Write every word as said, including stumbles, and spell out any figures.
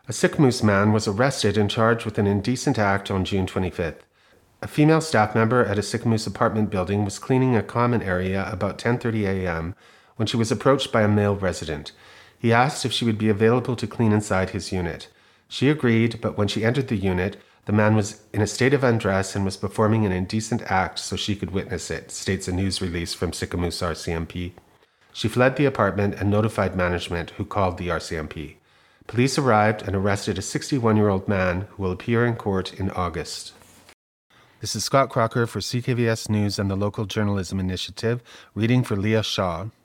A Sicamous man was arrested and charged with an indecent act on June twenty-fifth. A female staff member at a Sicamous apartment building was cleaning a common area about ten thirty a.m. when she was approached by a male resident. He asked if she would be available to clean inside his unit. She agreed, but when she entered the unit, the man was in a state of undress and was performing an indecent act so she could witness it, states a news release from Sicamous R C M P. She fled the apartment and notified management, who called the R C M P. Police arrived and arrested a sixty-one-year-old man who will appear in court in August. This is Scott Crocker for C K V S News and the Local Journalism Initiative, reading for Leah Shaw.